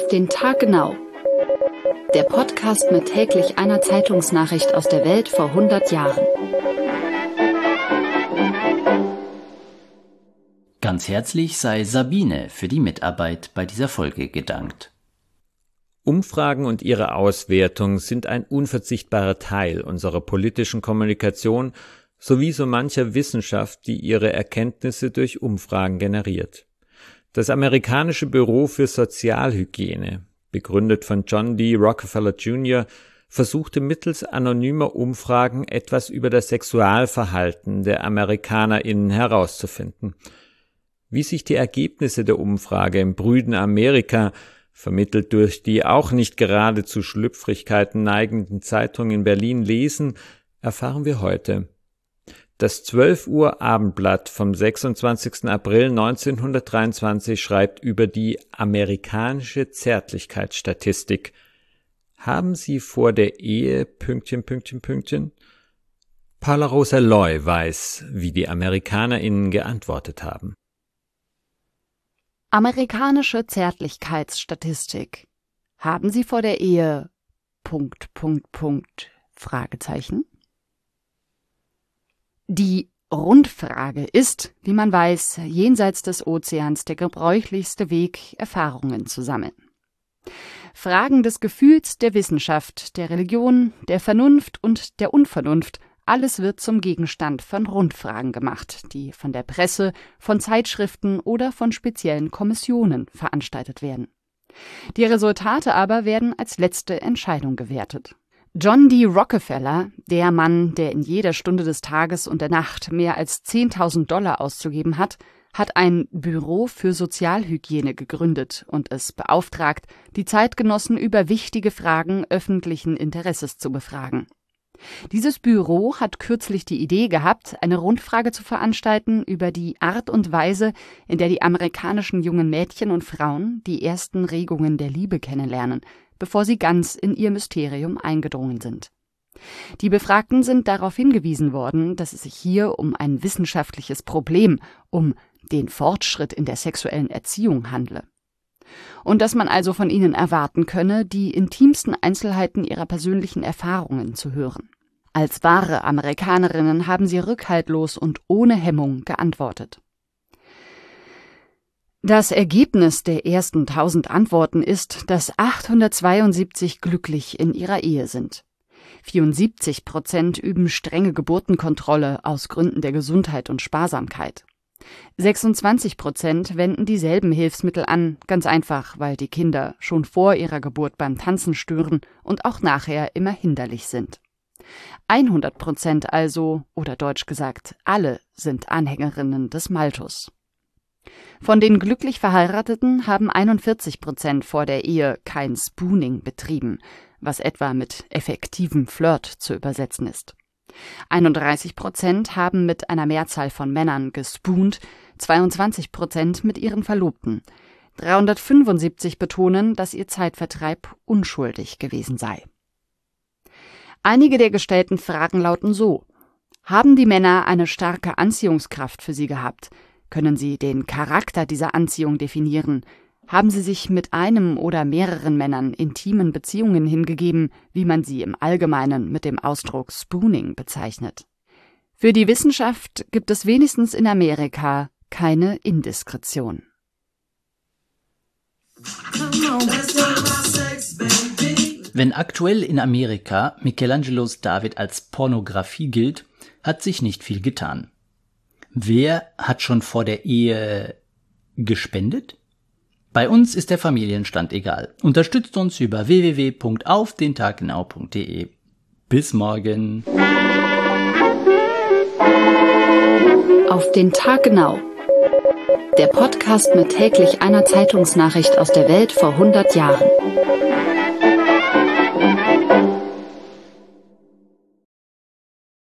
den Tag genau. Der Podcast mit täglich einer Zeitungsnachricht aus der Welt vor 100 Jahren. Ganz herzlich sei Sabine für die Mitarbeit bei dieser Folge gedankt. Umfragen und ihre Auswertung sind ein unverzichtbarer Teil unserer politischen Kommunikation sowie so mancher Wissenschaft, die ihre Erkenntnisse durch Umfragen generiert. Das amerikanische Büro für Sozialhygiene, begründet von John D. Rockefeller Jr., versuchte mittels anonymer Umfragen etwas über das Sexualverhalten der AmerikanerInnen herauszufinden. Wie sich die Ergebnisse der Umfrage im brüden Amerika, vermittelt durch die auch nicht gerade zu Schlüpfrigkeiten neigenden Zeitungen in Berlin, lesen, erfahren wir heute. Das 12 Uhr Abendblatt vom 26. April 1923 schreibt über die amerikanische Zärtlichkeitsstatistik. Haben Sie vor der Ehe... Paula Rosa Loy weiß, wie die AmerikanerInnen geantwortet haben. Amerikanische Zärtlichkeitsstatistik. Haben Sie vor der Ehe... Fragezeichen? Die Rundfrage ist, wie man weiß, jenseits des Ozeans der gebräuchlichste Weg, Erfahrungen zu sammeln. Fragen des Gefühls, der Wissenschaft, der Religion, der Vernunft und der Unvernunft, alles wird zum Gegenstand von Rundfragen gemacht, die von der Presse, von Zeitschriften oder von speziellen Kommissionen veranstaltet werden. Die Resultate aber werden als letzte Entscheidung gewertet. John D. Rockefeller, der Mann, der in jeder Stunde des Tages und der Nacht mehr als $10.000 auszugeben hat, hat ein Büro für Sozialhygiene gegründet und es beauftragt, die Zeitgenossen über wichtige Fragen öffentlichen Interesses zu befragen. Dieses Büro hat kürzlich die Idee gehabt, eine Rundfrage zu veranstalten über die Art und Weise, in der die amerikanischen jungen Mädchen und Frauen die ersten Regungen der Liebe kennenlernen, bevor sie ganz in ihr Mysterium eingedrungen sind. Die Befragten sind darauf hingewiesen worden, dass es sich hier um ein wissenschaftliches Problem, um den Fortschritt in der sexuellen Erziehung handle. Und dass man also von ihnen erwarten könne, die intimsten Einzelheiten ihrer persönlichen Erfahrungen zu hören. Als wahre Amerikanerinnen haben sie rückhaltlos und ohne Hemmung geantwortet. Das Ergebnis der ersten 1000 Antworten ist, dass 872 glücklich in ihrer Ehe sind. 74% üben strenge Geburtenkontrolle aus Gründen der Gesundheit und Sparsamkeit. 26% wenden dieselben Hilfsmittel an, ganz einfach, weil die Kinder schon vor ihrer Geburt beim Tanzen stören und auch nachher immer hinderlich sind. 100% also, oder deutsch gesagt, alle sind Anhängerinnen des Malthus. Von den glücklich Verheirateten haben 41% vor der Ehe kein Spooning betrieben, was etwa mit effektivem Flirt zu übersetzen ist. 31% haben mit einer Mehrzahl von Männern gespoont, 22% mit ihren Verlobten. 375 betonen, dass ihr Zeitvertreib unschuldig gewesen sei. Einige der gestellten Fragen lauten so: Haben die Männer eine starke Anziehungskraft für sie gehabt? Können Sie den Charakter dieser Anziehung definieren? Haben Sie sich mit einem oder mehreren Männern intimen Beziehungen hingegeben, wie man sie im Allgemeinen mit dem Ausdruck Spooning bezeichnet? Für die Wissenschaft gibt es wenigstens in Amerika keine Indiskretion. Wenn aktuell in Amerika Michelangelos David als Pornografie gilt, hat sich nicht viel getan. Wer hat schon vor der Ehe gespendet? Bei uns ist der Familienstand egal. Unterstützt uns über www.aufdentaggenau.de. Bis morgen. Auf den Tag genau. Der Podcast mit täglich einer Zeitungsnachricht aus der Welt vor 100 Jahren.